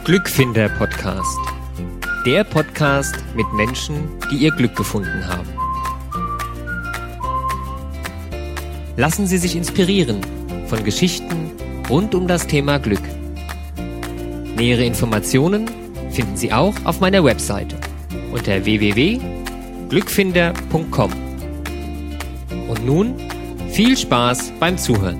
Glückfinder-Podcast. Der Podcast mit Menschen, die ihr Glück gefunden haben. Lassen Sie sich inspirieren von Geschichten rund um das Thema Glück. Nähere Informationen finden Sie auch auf meiner Webseite unter www.glückfinder.com. Und nun viel Spaß beim Zuhören.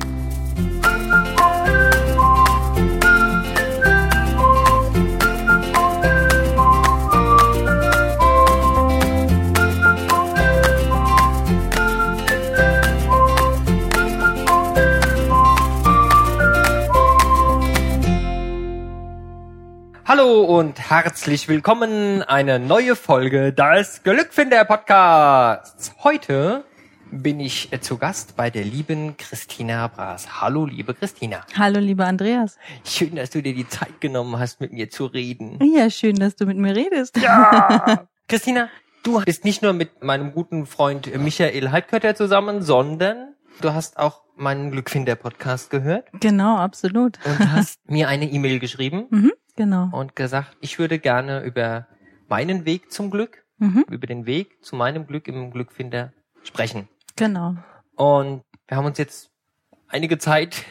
Hallo und herzlich willkommen, eine neue Folge des Glückfinder-Podcasts. Heute bin ich zu Gast bei der lieben Christina Braas. Hallo, liebe Christina. Hallo, lieber Andreas. Schön, dass du dir die Zeit genommen hast, mit mir zu reden. Ja, schön, dass du mit mir redest. Ja! Christina, du bist nicht nur mit meinem guten Freund Michael Heidkötter zusammen, sondern du hast auch meinen Glückfinder-Podcast gehört. Genau, absolut. Und hast mir eine E-Mail geschrieben. Genau. Und gesagt, ich würde gerne über meinen Weg zum Glück, über den Weg zu meinem Glück im Glückfinder sprechen. Genau. Und wir haben uns jetzt einige Zeit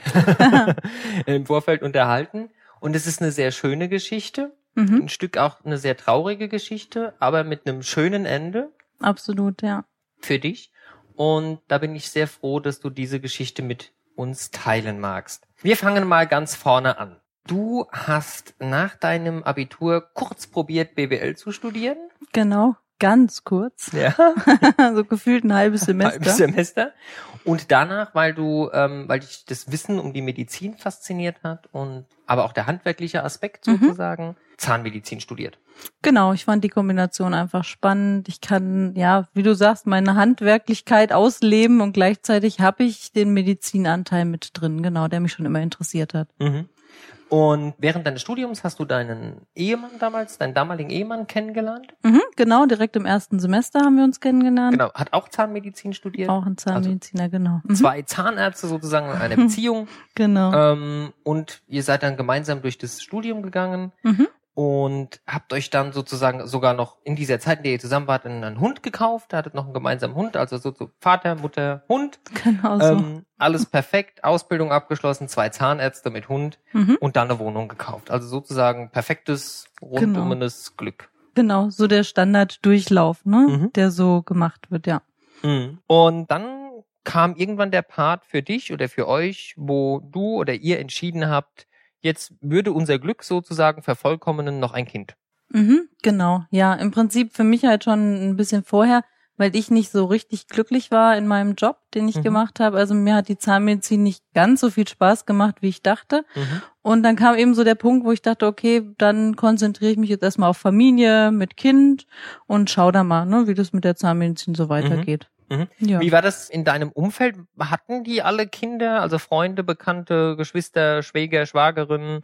im Vorfeld unterhalten. Und es ist eine sehr schöne Geschichte. Ein Stück auch eine sehr traurige Geschichte, aber mit einem schönen Ende. Absolut, ja. Für dich. Und da bin ich sehr froh, dass du diese Geschichte mit uns teilen magst. Wir fangen mal ganz vorne an. Du hast nach deinem Abitur kurz probiert, BWL zu studieren. Genau, ganz kurz. Ja. So gefühlt ein halbes Semester. Halbes Semester. Und danach, weil dich das Wissen um die Medizin fasziniert hat und aber auch der handwerkliche Aspekt sozusagen, Zahnmedizin studiert. Genau, ich fand die Kombination einfach spannend. Ich kann, ja, wie du sagst, meine Handwerklichkeit ausleben und gleichzeitig habe ich den Medizinanteil mit drin, genau, der mich schon immer interessiert hat. Und während deines Studiums hast du deinen damaligen Ehemann kennengelernt? Genau, direkt im ersten Semester haben wir uns kennengelernt. Genau, hat auch Zahnmedizin studiert? Auch ein Zahnmediziner, also genau. Zwei Zahnärzte sozusagen in einer Beziehung. Genau. Und ihr seid dann gemeinsam durch das Studium gegangen und habt euch dann sozusagen sogar noch in dieser Zeit, in der ihr zusammen wart, einen Hund gekauft. Hattet noch einen gemeinsamen Hund, also so Vater, Mutter, Hund. Genau so. Alles perfekt, Ausbildung abgeschlossen, 2 Zahnärzte mit Hund und dann eine Wohnung gekauft. Also sozusagen perfektes, rundumes Glück. Genau, so der Standarddurchlauf, ne, der so gemacht wird, ja. Und dann kam irgendwann der Part für dich oder für euch, wo du oder ihr entschieden habt, jetzt würde unser Glück sozusagen vervollkommnen, noch ein Kind. Genau, ja, im Prinzip für mich halt schon ein bisschen vorher, weil ich nicht so richtig glücklich war in meinem Job, den ich gemacht habe. Also mir hat die Zahnmedizin nicht ganz so viel Spaß gemacht, wie ich dachte. Und dann kam eben so der Punkt, wo ich dachte, okay, dann konzentriere ich mich jetzt erstmal auf Familie mit Kind und schau da mal, ne, wie das mit der Zahnmedizin so weitergeht. Ja. Wie war das in deinem Umfeld? Hatten die alle Kinder, also Freunde, Bekannte, Geschwister, Schwäger, Schwagerinnen?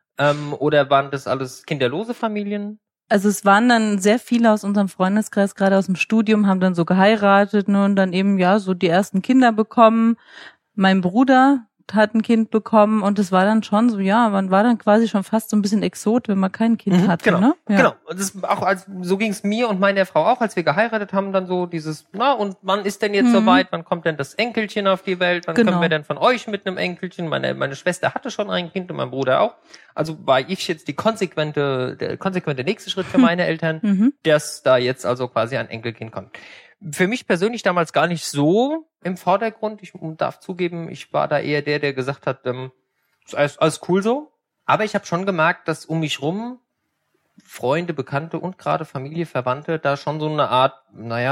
Oder waren das alles kinderlose Familien? Also es waren dann sehr viele aus unserem Freundeskreis, gerade aus dem Studium, haben dann so geheiratet, ne, und dann eben, ja, so die ersten Kinder bekommen. Mein Bruder hat ein Kind bekommen und es war dann schon so, ja, man war dann quasi schon fast so ein bisschen Exot, wenn man kein Kind hatte, genau, ne? Ja. Genau. Und das auch, so ging es mir und meiner Frau auch, als wir geheiratet haben, dann so dieses, na, und wann ist denn jetzt soweit, wann kommt denn das Enkelchen auf die Welt, wann können wir denn von euch mit einem Enkelchen? Meine Schwester hatte schon ein Kind und mein Bruder auch. Also war ich jetzt der konsequente nächste Schritt für meine Eltern, dass da jetzt also quasi ein Enkelkind kommt. Für mich persönlich damals gar nicht so im Vordergrund. Ich darf zugeben, ich war da eher der gesagt hat, ist alles cool so. Aber ich habe schon gemerkt, dass um mich rum Freunde, Bekannte und gerade Familie, Verwandte da schon so eine Art,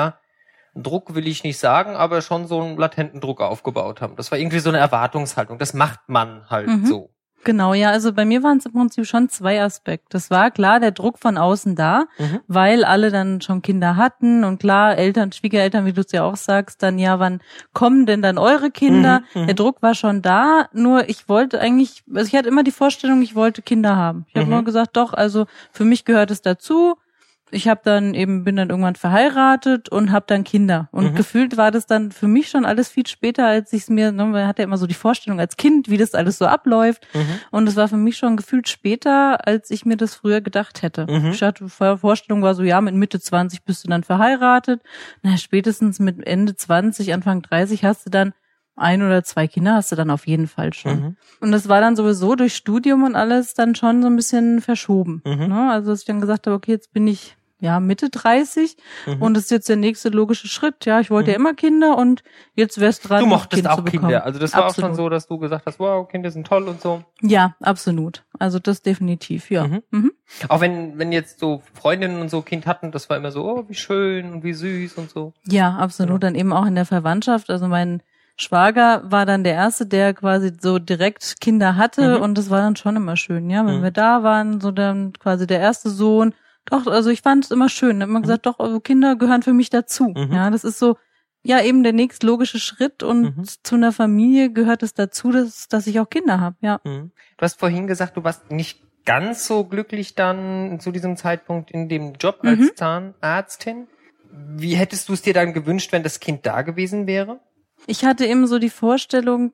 Druck will ich nicht sagen, aber schon so einen latenten Druck aufgebaut haben. Das war irgendwie so eine Erwartungshaltung. Das macht man halt so. Genau, ja, also bei mir waren es im Prinzip schon 2 Aspekte. Es war klar der Druck von außen da, weil alle dann schon Kinder hatten und klar, Eltern, Schwiegereltern, wie du es ja auch sagst, dann ja, wann kommen denn dann eure Kinder? Der Druck war schon da, nur ich wollte eigentlich, also ich hatte immer die Vorstellung, ich wollte Kinder haben. Ich habe nur gesagt, doch, also für mich gehört es dazu. ich habe dann bin dann irgendwann verheiratet und habe dann Kinder. Und gefühlt war das dann für mich schon alles viel später, als ich es mir, man hat ja immer so die Vorstellung als Kind, wie das alles so abläuft. Und es war für mich schon gefühlt später, als ich mir das früher gedacht hätte. Ich hatte, die Vorstellung war so, ja, mit Mitte 20 bist du dann verheiratet. Na, spätestens mit Ende 20, Anfang 30 hast du dann 1 oder 2 Kinder hast du dann auf jeden Fall schon. Und das war dann sowieso durch Studium und alles dann schon so ein bisschen verschoben. Ne? Also dass ich dann gesagt habe, okay, jetzt bin ich Mitte 30 und das ist jetzt der nächste logische Schritt. Ja, ich wollte ja immer Kinder und jetzt wär's dran, du mochtest kind auch Kinder. Also das war auch schon so, dass du gesagt hast, wow, Kinder sind toll und so. Ja, absolut. Also das definitiv, ja. Auch wenn jetzt so Freundinnen und so Kind hatten, das war immer so, oh, wie schön und wie süß und so. Ja, absolut. Dann eben auch in der Verwandtschaft. Also mein Schwager war dann der Erste, der quasi so direkt Kinder hatte und das war dann schon immer schön, ja, wenn wir da waren, so dann quasi der erste Sohn. Doch, also ich fand es immer schön. Da hat man gesagt, doch, also Kinder gehören für mich dazu. Ja, das ist so, ja, eben der nächstlogische Schritt und zu einer Familie gehört es dazu, dass ich auch Kinder habe, ja. Du hast vorhin gesagt, du warst nicht ganz so glücklich dann zu diesem Zeitpunkt in dem Job als Zahnarztin. Wie hättest du es dir dann gewünscht, wenn das Kind da gewesen wäre? Ich hatte eben so die Vorstellung,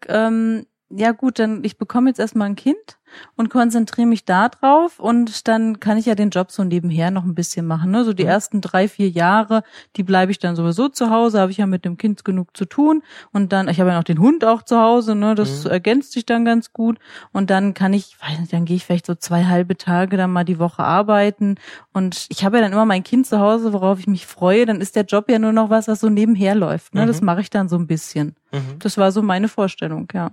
ja gut, dann ich bekomme jetzt erstmal ein Kind und konzentriere mich da drauf und dann kann ich ja den Job so nebenher noch ein bisschen machen. Ne? So die ersten 3-4 Jahre, die bleibe ich dann sowieso zu Hause, habe ich ja mit dem Kind genug zu tun und dann, ich habe ja noch den Hund auch zu Hause, ne, das ergänzt sich dann ganz gut und dann kann ich, weiß nicht, dann gehe ich vielleicht so 2 halbe Tage dann mal die Woche arbeiten und ich habe ja dann immer mein Kind zu Hause, worauf ich mich freue, dann ist der Job ja nur noch was so nebenher läuft. Ne? Das mache ich dann so ein bisschen. Das war so meine Vorstellung, ja.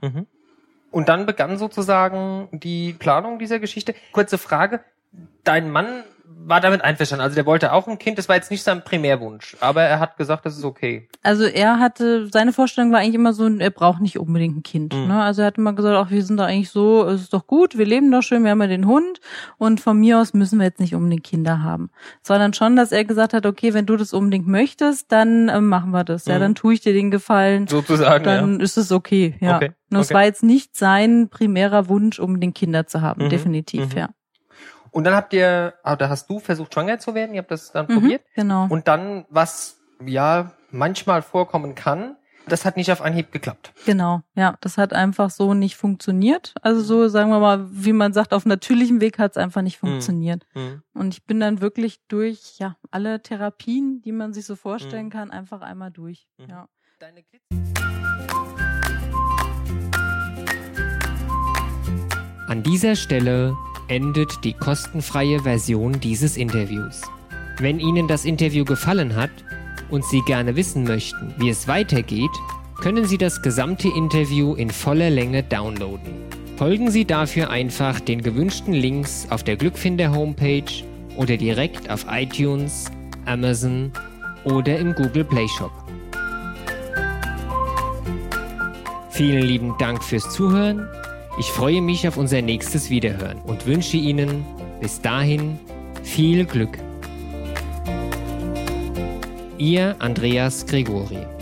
Und dann begann sozusagen die Planung dieser Geschichte. Kurze Frage, dein Mann war damit einverstanden, also der wollte auch ein Kind, das war jetzt nicht sein Primärwunsch, aber er hat gesagt, das ist okay. Also seine Vorstellung war eigentlich immer so, er braucht nicht unbedingt ein Kind. Ne? Also er hat immer gesagt, ach, wir sind da eigentlich so, es ist doch gut, wir leben doch schön, wir haben ja den Hund und von mir aus müssen wir jetzt nicht unbedingt Kinder haben. Es war dann schon, dass er gesagt hat, okay, wenn du das unbedingt möchtest, dann machen wir das. Ja, dann tue ich dir den Gefallen. Sozusagen, dann ist es okay, ja. Okay. Und es war jetzt nicht sein primärer Wunsch, unbedingt Kinder zu haben, definitiv, ja. Und dann da hast du versucht, schwanger zu werden, ihr habt das dann probiert. Genau. Und dann, was ja manchmal vorkommen kann, das hat nicht auf Anhieb geklappt. Genau, ja, das hat einfach so nicht funktioniert. Also so, sagen wir mal, wie man sagt, auf natürlichem Weg hat es einfach nicht funktioniert. Und ich bin dann wirklich durch, alle Therapien, die man sich so vorstellen kann, einfach einmal durch. Ja. An dieser Stelle endet die kostenfreie Version dieses Interviews. Wenn Ihnen das Interview gefallen hat und Sie gerne wissen möchten, wie es weitergeht, können Sie das gesamte Interview in voller Länge downloaden. Folgen Sie dafür einfach den gewünschten Links auf der Glückfinder Homepage oder direkt auf iTunes, Amazon oder im Google Play Shop. Vielen lieben Dank fürs Zuhören. Ich freue mich auf unser nächstes Wiederhören und wünsche Ihnen bis dahin viel Glück. Ihr Andreas Gregori.